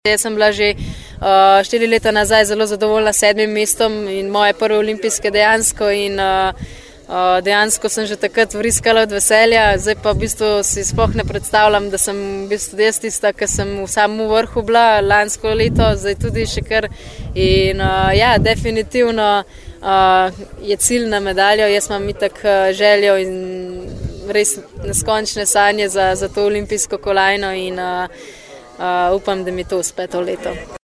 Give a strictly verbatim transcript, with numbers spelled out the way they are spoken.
Jaz sem bila že uh, štiri leta nazaj zelo zadovoljna s sedmim mestom in moje prve olimpijske dejansko in uh, uh, dejansko sem že takrat vriskala od veselja, zdaj pa v bistvu si sploh ne predstavljam, da sem v bistvu jaz tista, ki sem v samem vrhu bila lansko leto, zdaj tudi še kar in uh, ja, definitivno uh, je cilj na medaljo, jaz imam itak uh, željo in res neskončne sanje za, za to olimpijsko kolajno in uh, Uh, upam, da mi to uspe to leto.